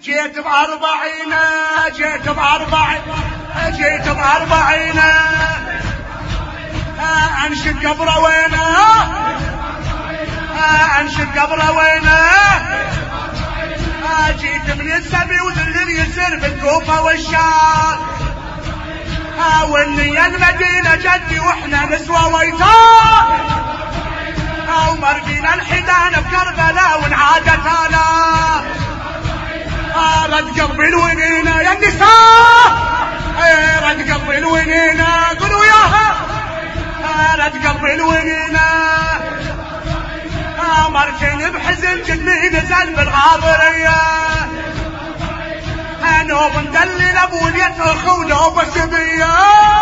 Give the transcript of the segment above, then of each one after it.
جيت ب40 جيت ب40 انشد قبره وينه انشد قبره وينه جيت من السبي وذل يسر بالكوفة والشام والنية المدينة جدي واحنا نسوى ويتام ومرقينا الحيدان بكربلاء وانعادت آلاف رد قلبي الونينة يا النساء رد قلبي الونينة قولوا وياها رد قلبي الونينة مرتين بحزن جدني نزل بالغاضرية نوب مدلل ابو اليد اخو نوب سبية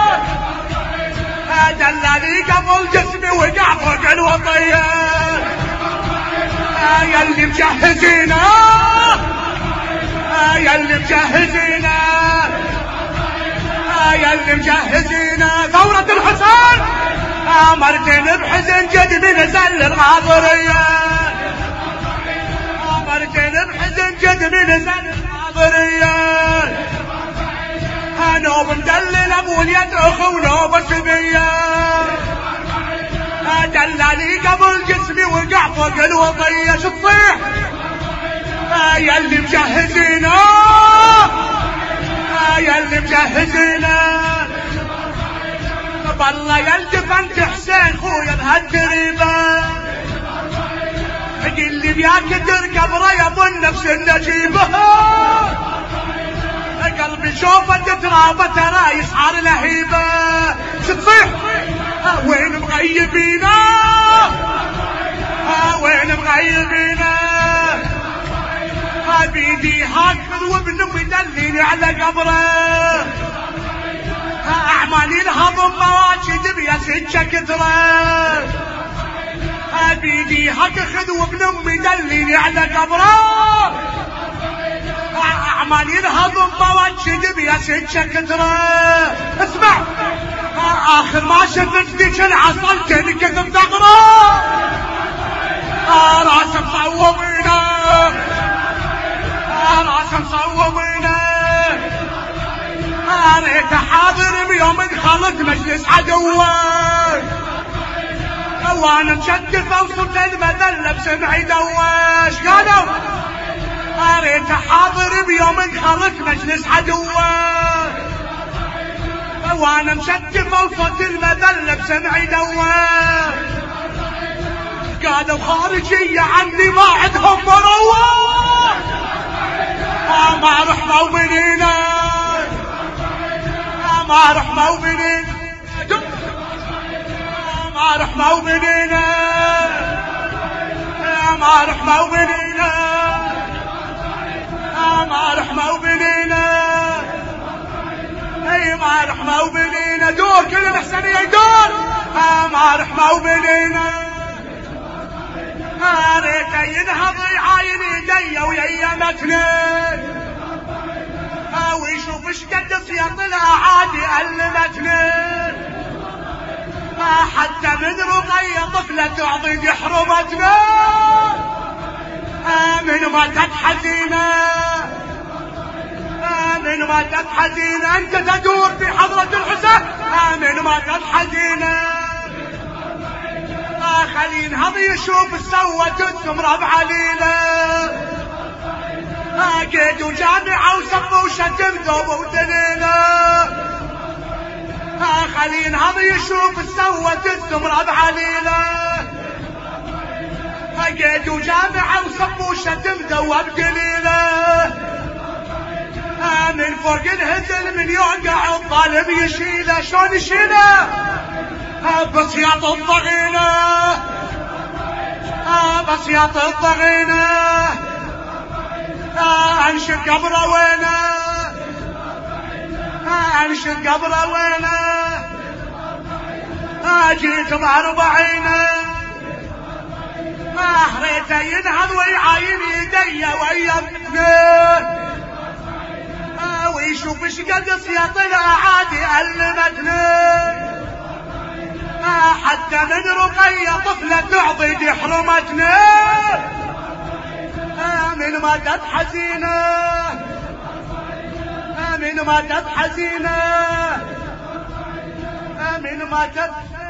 دلالي قبل جسمي وقع فوق الوطية ياللي مجهزينا ياللي مجهزينا ياللي مجهزينا ثورة الحسين مرتين بحزن جدني نزل الغاضرية مرتين بحزن جدني نزل الغاضرية نوب مدلل ابو اليد اخو نوب سبية دلالي قبل جسمي وقع فوق الوطية شو تصيح ياللي مجهزينا ياللي مجهزينا بالله يلتفنت حسين خويا بهالتريبه اللي بياك تركب يظن نفس النجيبه قلبي شوفه تترابه ترى يسعر لهيبه شتصيح وين مغيبينا وين مغيبينا بيدي هاكر وابن امي دليني على قبره اعمالي الهضم مواجد بيا سجه كثره بيدي هاك خذ وابن امي دليني على قبره اعمالي الهضم مواجد بيا سجه كثره اسمع اخر ما شفت ذيك العصا تنكتب ثغره راس مصوبينا راس مصوبينا ريت حاضر بيوم دخلت مجلس عدوه وانا مشتفه وصرت المذله بسمعي دوش قالوا ريت حاضر بيوم دخلت مجلس عدوه وانا مشتفه وصرت المذله بسمعي دوش قالوا خارجيه عندي ما عندهم مروه ما رحموا بنينا ما رحموا بنينا ما رحموا بنينا ما رحموا بنينا ما رحموا بنينا اي ما رحموا بنينا دور كل الحسنية يدور ما رحموا بنينا ريته ينهض يعاين يدي ويمتني ويشوف اش قد سياط الاعادي علمتني حتى من رقية طفلة تعضد حرمتنا من ماتت حزينة من ماتت حزينة انت تدور في حضرة الحسين من ماتت حزينة خلين هذي يشوف السوة تسمر بعليلة قيدوا جامعة وسبوا شتم ذوب ودليلة خلين هذي يشوف السوة تسمر بعليلة قيدوا جامعة وسبوا شتم ذوب دليلة من فوق الهزل من يوقع الظالم يشيله شلون يشيله بسياط الضغينة بسياط الضغينة انشد قبره وينه انشد قبره وينه جيت ب40 ريته ينهض ويعاين يدي ويمتني ويشوف اش قد سياط الاعادي علمتني حتى من رقية طفلة تعضد حرمتني من ماتت حزينة من ماتت حزينة من ماتت